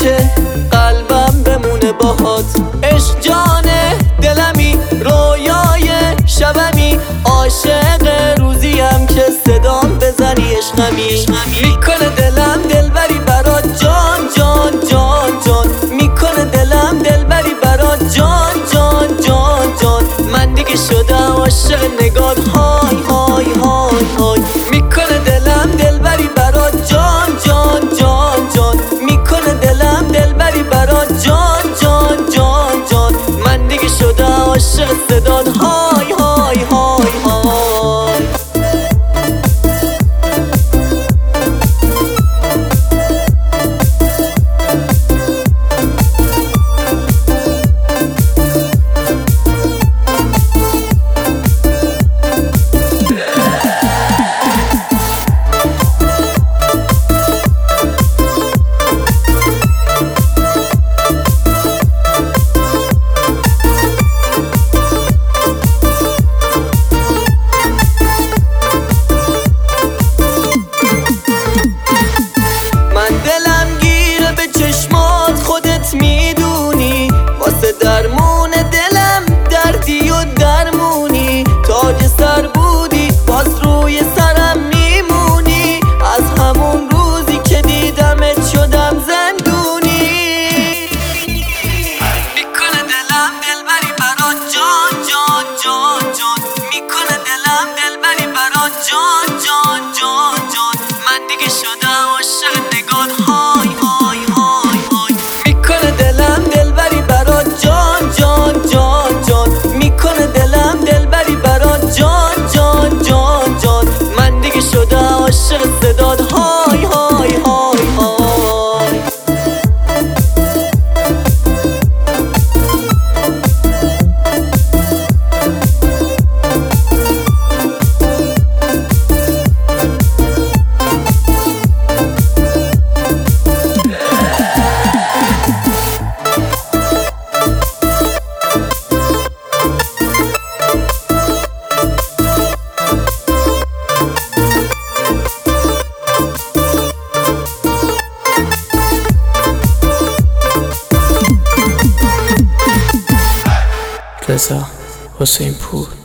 که قلبم بمونه باهات. عشق جانه دلمی، رویای شبمی، عاشق روزیم که صدام بزنی عشقمی. میکنه دلم دلبری برات جان جان جان جان، میکنه دلم دلبری برات جان جان جان جان. من دیگه شدم عاشق نگات های های های های. میکنه دلم دلبری برات جان جان جان جان، میکنه دلم دلبری برات جان جان جان جان. من دیگه شدم عاشق صدات های های های های. میدونی واسه درمون دلم دردی و درمونی، تاج سر بودی باز روی سرم میمونی. از همون روزی که دیدمت شدم زندونی. میکنه دلم دلبری برات جان جان جان جان، میکنه دلم دلبری برات جان جان جان جان. من دیگه شدم عاشق نگات های های های های. میکنه دلم دلبری برات جان جان جان جان، میکنه دلم دلبری برات جان جان جان جان. من دیگه شدم عاشق صدات های های های های. رضا حسین پور.